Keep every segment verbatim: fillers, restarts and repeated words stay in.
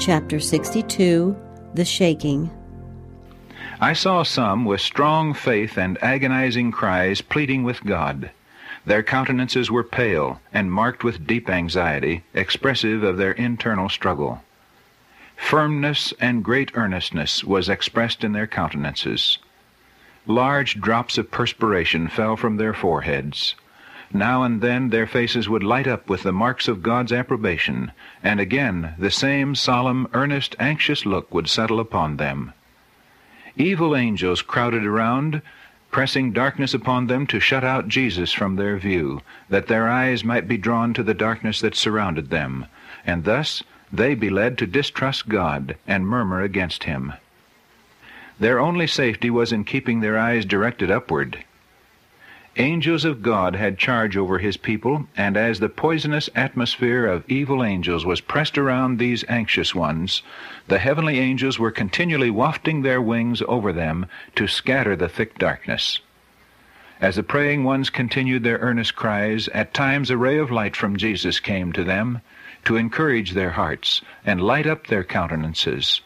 Chapter sixty-two, The Shaking. I saw some with strong faith and agonizing cries pleading with God. Their countenances were pale and marked with deep anxiety, expressive of their internal struggle. Firmness and great earnestness was expressed in their countenances. Large drops of perspiration fell from their foreheads. Now and then their faces would light up with the marks of God's approbation, and again the same solemn, earnest, anxious look would settle upon them. Evil angels crowded around, pressing darkness upon them to shut out Jesus from their view, that their eyes might be drawn to the darkness that surrounded them, and thus they be led to distrust God and murmur against Him. Their only safety was in keeping their eyes directed upward. Angels of God had charge over His people, and as the poisonous atmosphere of evil angels was pressed around these anxious ones, the heavenly angels were continually wafting their wings over them to scatter the thick darkness. As the praying ones continued their earnest cries, at times a ray of light from Jesus came to them to encourage their hearts and light up their countenances.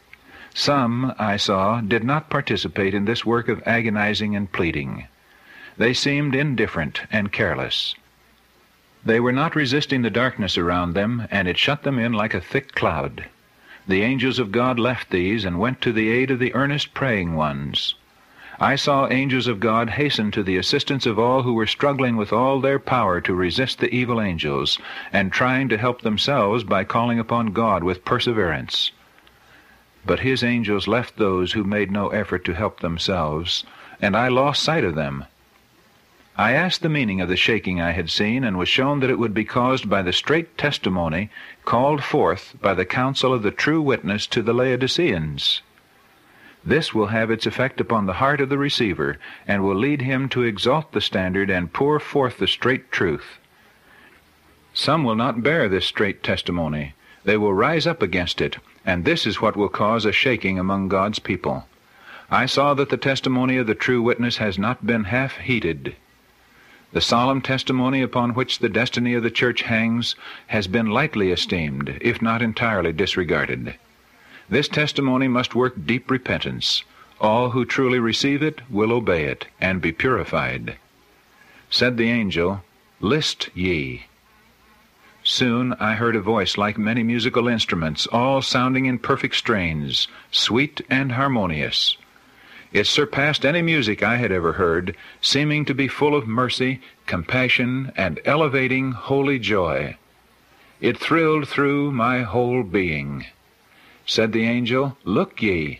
Some, I saw, did not participate in this work of agonizing and pleading. They seemed indifferent and careless. They were not resisting the darkness around them, and it shut them in like a thick cloud. The angels of God left these and went to the aid of the earnest praying ones. I saw angels of God hasten to the assistance of all who were struggling with all their power to resist the evil angels, and trying to help themselves by calling upon God with perseverance. But His angels left those who made no effort to help themselves, and I lost sight of them. I asked the meaning of the shaking I had seen, and was shown that it would be caused by the straight testimony called forth by the counsel of the true witness to the Laodiceans. This will have its effect upon the heart of the receiver, and will lead him to exalt the standard and pour forth the straight truth. Some will not bear this straight testimony. They will rise up against it, and this is what will cause a shaking among God's people. I saw that the testimony of the true witness has not been half heeded. The solemn testimony upon which the destiny of the church hangs has been lightly esteemed, if not entirely disregarded. This testimony must work deep repentance. All who truly receive it will obey it, and be purified. Said the angel, "List ye." Soon I heard a voice like many musical instruments, all sounding in perfect strains, sweet and harmonious. It surpassed any music I had ever heard, seeming to be full of mercy, compassion, and elevating holy joy. It thrilled through my whole being. Said the angel, "Look ye."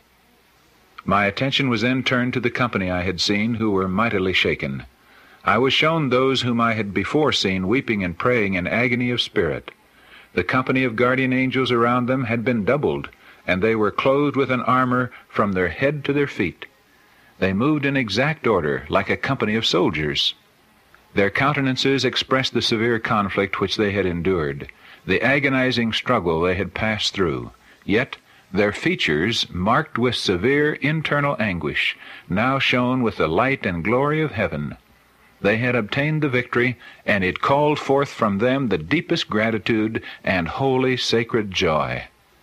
My attention was then turned to the company I had seen, who were mightily shaken. I was shown those whom I had before seen weeping and praying in agony of spirit. The company of guardian angels around them had been doubled, and they were clothed with an armor from their head to their feet. They moved in exact order, like a company of soldiers. Their countenances expressed the severe conflict which they had endured, the agonizing struggle they had passed through. Yet their features, marked with severe internal anguish, now shone with the light and glory of heaven. They had obtained the victory, and it called forth from them the deepest gratitude and holy sacred joy.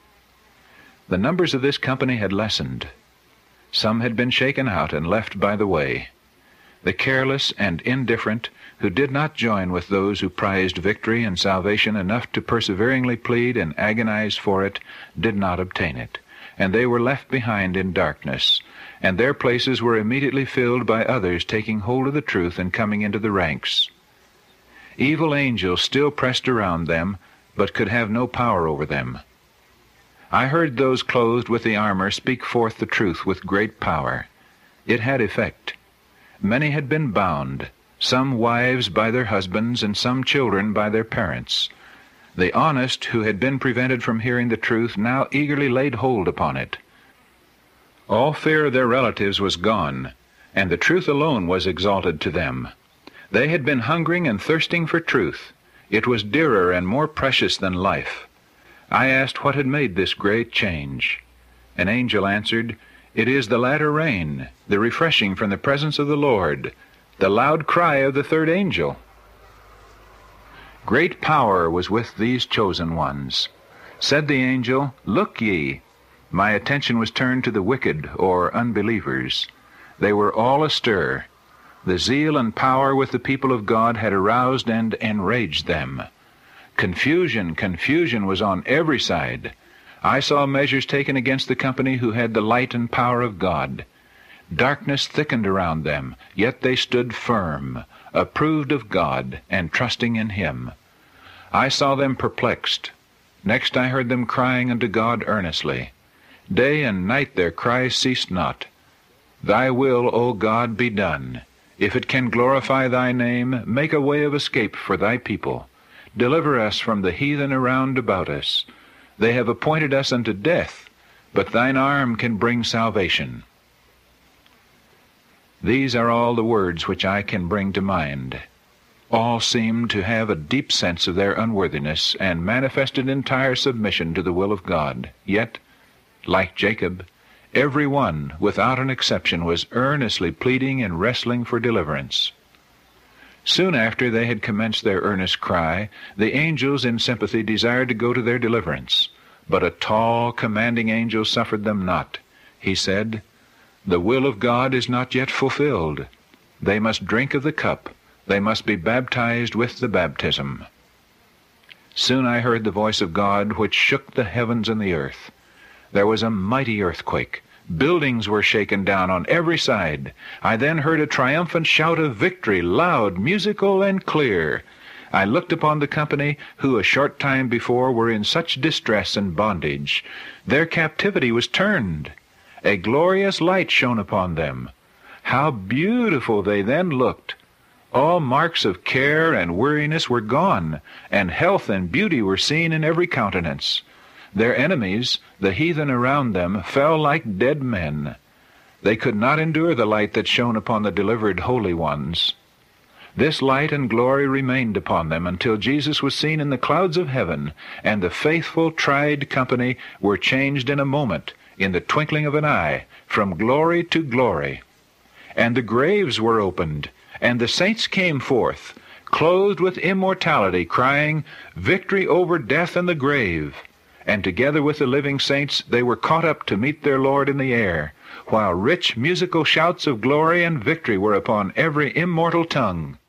The numbers of this company had lessened. Some had been shaken out and left by the way. The careless and indifferent, who did not join with those who prized victory and salvation enough to perseveringly plead and agonize for it, did not obtain it, and they were left behind in darkness, and their places were immediately filled by others taking hold of the truth and coming into the ranks. Evil angels still pressed around them, but could have no power over them. I heard those clothed with the armor speak forth the truth with great power. It had effect. Many had been bound, some wives by their husbands, and some children by their parents. The honest who had been prevented from hearing the truth now eagerly laid hold upon it. All fear of their relatives was gone, and the truth alone was exalted to them. They had been hungering and thirsting for truth. It was dearer and more precious than life. I asked what had made this great change. An angel answered, "It is the latter rain, the refreshing from the presence of the Lord, the loud cry of the third angel." Great power was with these chosen ones. Said the angel, "Look ye." My attention was turned to the wicked, or unbelievers. They were all astir. The zeal and power with the people of God had aroused and enraged them. Confusion, confusion was on every side. I saw measures taken against the company who had the light and power of God. Darkness thickened around them, yet they stood firm, approved of God, and trusting in Him. I saw them perplexed. Next I heard them crying unto God earnestly. Day and night their cries ceased not. Thy will, O God, be done. If it can glorify Thy name, make a way of escape for Thy people. Deliver us from the heathen around about us. They have appointed us unto death, but Thine arm can bring salvation. These are all the words which I can bring to mind. All seemed to have a deep sense of their unworthiness, and manifested entire submission to the will of God. Yet, like Jacob, every one, without an exception, was earnestly pleading and wrestling for deliverance. Soon after they had commenced their earnest cry, the angels in sympathy desired to go to their deliverance. But a tall, commanding angel suffered them not. He said, "The will of God is not yet fulfilled. They must drink of the cup. They must be baptized with the baptism." Soon I heard the voice of God, which shook the heavens and the earth. There was a mighty earthquake. Buildings were shaken down on every side. I then heard a triumphant shout of victory, loud, musical, and clear. I looked upon the company who a short time before were in such distress and bondage. Their captivity was turned. A glorious light shone upon them. How beautiful they then looked! All marks of care and weariness were gone, and health and beauty were seen in every countenance. Their enemies, the heathen around them, fell like dead men. They could not endure the light that shone upon the delivered holy ones. This light and glory remained upon them until Jesus was seen in the clouds of heaven, and the faithful, tried company were changed in a moment, in the twinkling of an eye, from glory to glory. And the graves were opened, and the saints came forth, clothed with immortality, crying, "Victory over death and the grave!" And together with the living saints they were caught up to meet their Lord in the air, while rich musical shouts of glory and victory were upon every immortal tongue.